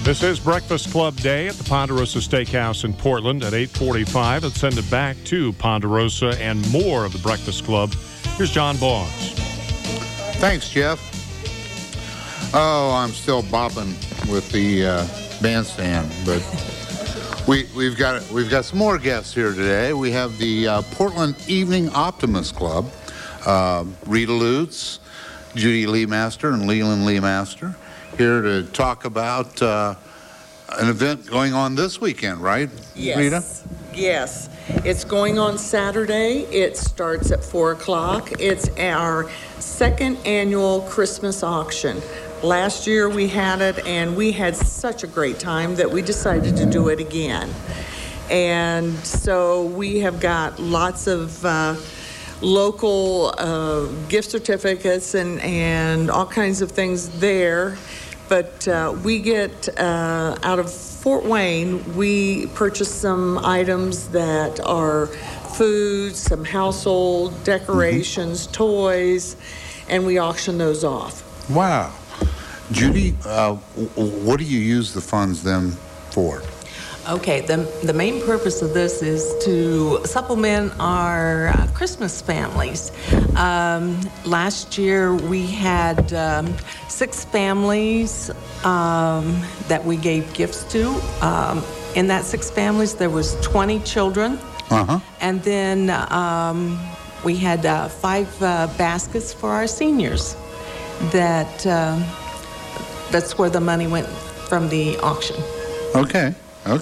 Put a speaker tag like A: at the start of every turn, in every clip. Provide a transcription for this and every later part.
A: This is Breakfast Club Day at the Ponderosa Steakhouse in Portland at 8:45. Let's send it back to Ponderosa and more of the Breakfast Club. Here's John Boggs.
B: Thanks, Jeff. Oh, I'm still bopping with the bandstand, but we've got some more guests here today. We have the Portland Evening Optimist Club, Rita Lutz, Judy Lee Master, and Leland Lee Master, here to talk about an event going on this weekend, right,
C: yes.
B: Rita?
C: Yes. It's going on Saturday. It starts at 4 o'clock. It's our second annual Christmas auction. Last year we had it, and we had such a great time that we decided to do it again. And so we have got lots of local gift certificates and all kinds of things there. But we get, out of Fort Wayne, we purchase some items that are food, some household decorations, toys, and we auction those off.
B: Wow. Judy, what do you use the funds then for?
D: Okay, the main purpose of this is to supplement our Christmas families. Last year we had 6 families that we gave gifts to. In that 6 families, there was 20 children. And then we had 5 baskets for our seniors. That's where the money went from the auction.
B: Okay.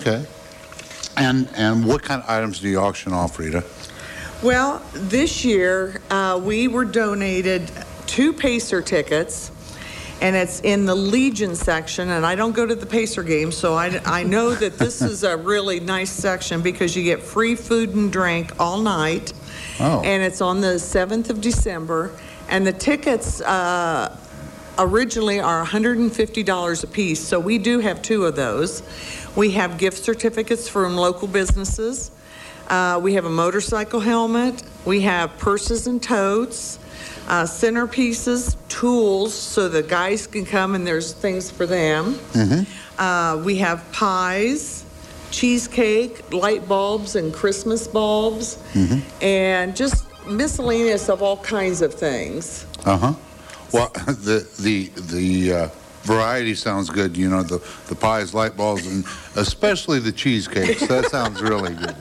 B: And what kind of items do you auction off, Rita?
C: Well, this year we were donated 2 Pacer tickets, and it's in the Legion section, and I don't go to the Pacer games, so I know that this is a really nice section because you get free food and drink all night.
B: Oh.
C: And it's on the 7th of December, and the tickets originally are $150 a piece, so we do have 2 of those. We have gift certificates from local businesses. We have a motorcycle helmet. We have purses and totes, centerpieces, tools, so the guys can come and there's things for them. We have pies, cheesecake, light bulbs, and Christmas bulbs, and just miscellaneous of all kinds of things.
B: Well, the variety sounds good. You know, the pies, light bulbs, and especially the cheesecakes. That sounds really good.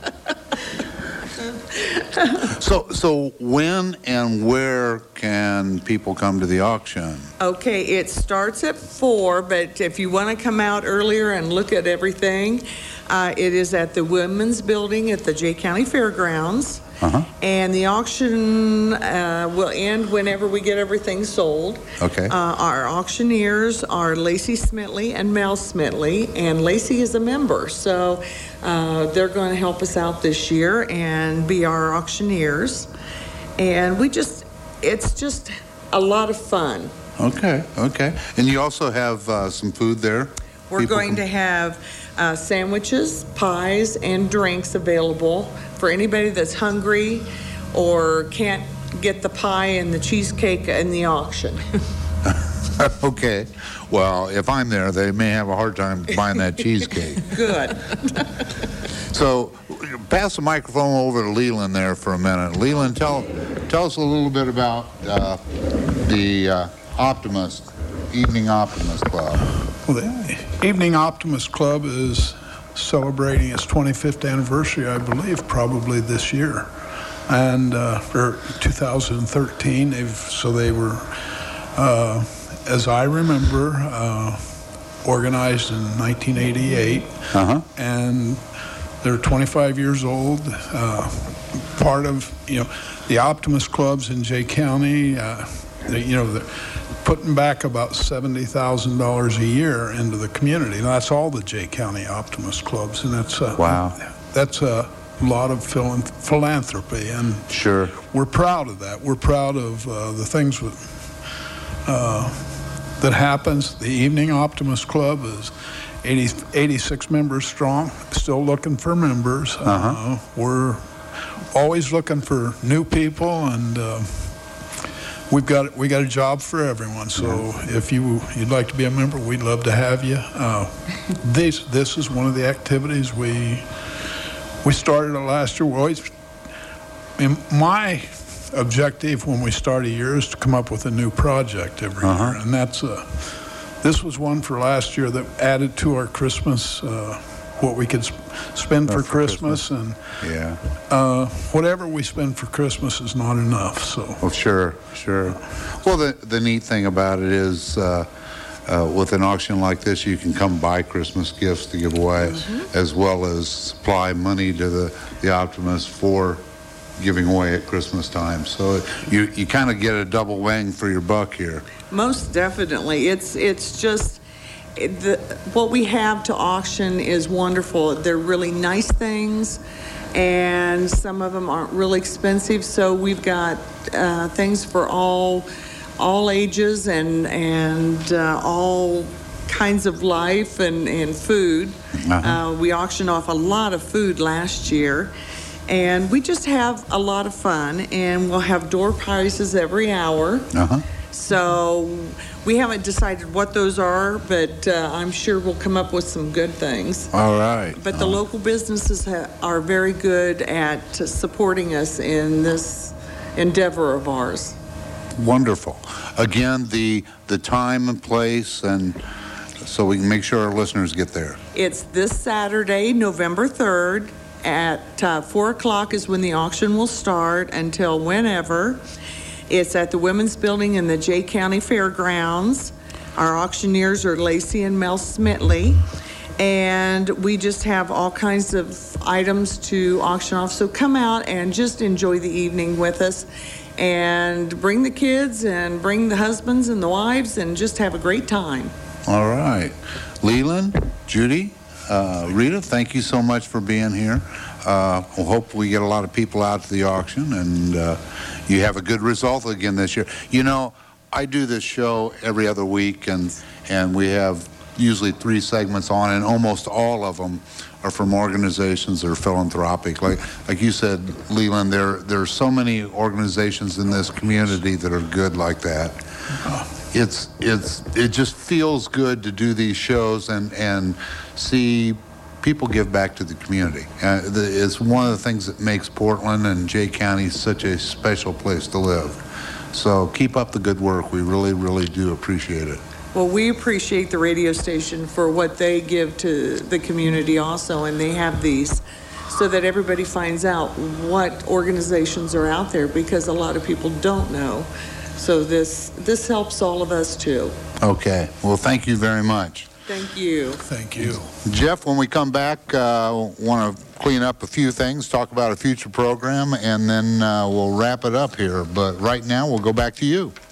B: So when and where can people come to the auction?
C: Okay, it starts at 4, but if you want to come out earlier and look at everything, it is at the Women's Building at the Jay County Fairgrounds. And the auction will end whenever we get everything sold.
B: Okay.
C: Our auctioneers are Lacey Smitley and Mel Smitley, and Lacey is a member, so they're going to help us out this year and be our auctioneers. And it's just a lot of fun.
B: Okay. And you also have some food there?
C: We're going to have sandwiches, pies, and drinks available for anybody that's hungry or can't get the pie and the cheesecake in the auction.
B: Okay. Well, if I'm there, they may have a hard time buying that cheesecake.
C: Good.
B: So, pass the microphone over to Leland there for a minute. Leland, tell us a little bit about the Evening Optimist Club.
E: Well, the Evening Optimist Club is celebrating its 25th anniversary, I believe, probably this year. And for 2013, they were, as I remember, organized in 1988. And they're 25 years old. Part of, the Optimist clubs in Jay County, they're putting back about $70,000 a year into the community. And that's all the Jay County Optimist clubs, and that's
B: wow.
E: That's a lot of philanthropy, and
B: sure,
E: we're proud of that. We're proud of the things that happens. The Evening Optimist Club is 86 members strong, still looking for members. We're always looking for new people, and we got a job for everyone. So if you'd like to be a member, we'd love to have you. This is one of the activities we started last year. My objective when we start a year is to come up with a new project every year, and this was one for last year that added to our Christmas, what we could spend for Christmas. And whatever we spend for Christmas is not enough. So.
B: Well, sure. Well, the neat thing about it is with an auction like this, you can come buy Christmas gifts to give away, as well as supply money to the Optimists for giving away at Christmas time. So you kind of get a double bang for your buck here. Most
C: definitely. It's just what we have to auction is wonderful. They're really nice things, and some of them aren't really expensive. So we've got things for all ages and all kinds of life and food. We auctioned off a lot of food last year. And we just have a lot of fun, and we'll have door prizes every hour. So we haven't decided what those are, but I'm sure we'll come up with some good things.
B: All right.
C: But the local businesses are very good at supporting us in this endeavor of ours.
B: Wonderful. Again, the time and place, and so we can make sure our listeners get there.
C: It's this Saturday, November 3rd. At 4 o'clock is when the auction will start until whenever. It's at the Women's Building in the Jay County Fairgrounds. Our auctioneers are Lacey and Mel Smitley. And we just have all kinds of items to auction off. So come out and just enjoy the evening with us. And bring the kids and bring the husbands and the wives and just have a great time.
B: All right. Leland, Judy, Rita, thank you so much for being here. We'll hope we get a lot of people out to the auction, and you have a good result again this year. You know, I do this show every other week, and we have usually 3 segments on, and almost all of them are from organizations that are philanthropic. Like you said, Leland, there are so many organizations in this community that are good like that. It just feels good to do these shows and see people give back to the community. It's one of the things that makes Portland and Jay County such a special place to live. So keep up the good work. We really, really do appreciate it.
C: Well, we appreciate the radio station for what they give to the community also, and they have these so that everybody finds out what organizations are out there, because a lot of people don't know. So this helps all of us too. Okay. Well, thank you very much. Thank you.
E: Thank you.
B: Jeff, when we come back, want to clean up a few things, talk about a future program, and then we'll wrap it up here. But right now, we'll go back to you.